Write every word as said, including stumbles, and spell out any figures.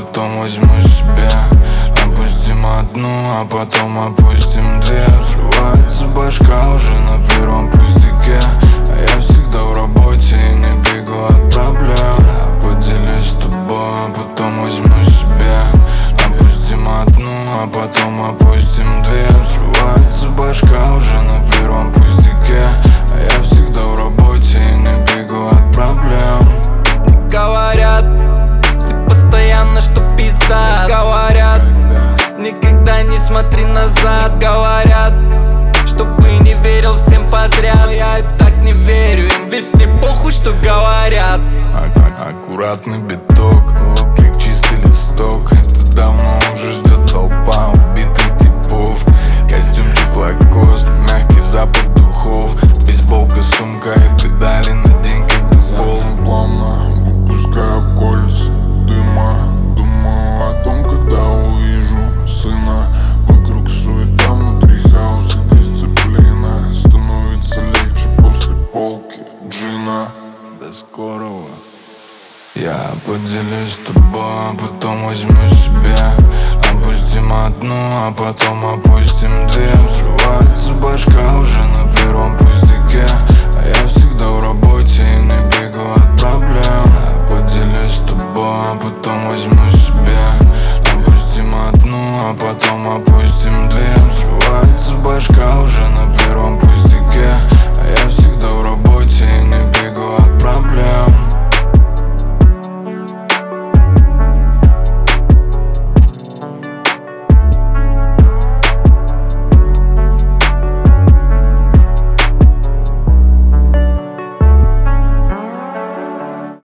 потом возьму себе. Опустим одну, а потом опустим две. Взрывается башка уже на первом пустяке, а я всегда в работе и не бегу от проблем. Поделюсь с тобой, а потом возьму себе. Опустим одну, а потом опустим две. Взрывается башка уже на первом пустяке, а я всегда в работе и не бегу от проблем. Говорят, все постоянно, что пизда. Говорят, никогда не смотри назад. Говорят, чтобы не верил всем подряд. Но я и так не верю им, ведь мне похуй, что говорят. Аккуратный биток, о, как чистый листок. Это давно уже ждет толпа убитых типов. Костюмчик лакост, мягкий запах духов. Бейсболка, сумка и педали на день как дефолт. Плавно выпускаю кольца дыма. Думаю о том, когда увижу сына. Вокруг суета, внутри хаос и дисциплина. Становится легче после полки джина. До скорого. Я поделюсь с тобой, а потом возьму себе. Опустим одну, а потом опустим две. Взрывается башка уже на первом пустяке, а я всегда в работе и не бегу от проблем. Поделюсь с тобой, а потом возьму себе. Опустим одну, а потом опустим две. Взрывается башка уже на первом пустяке, а я всегда в работе и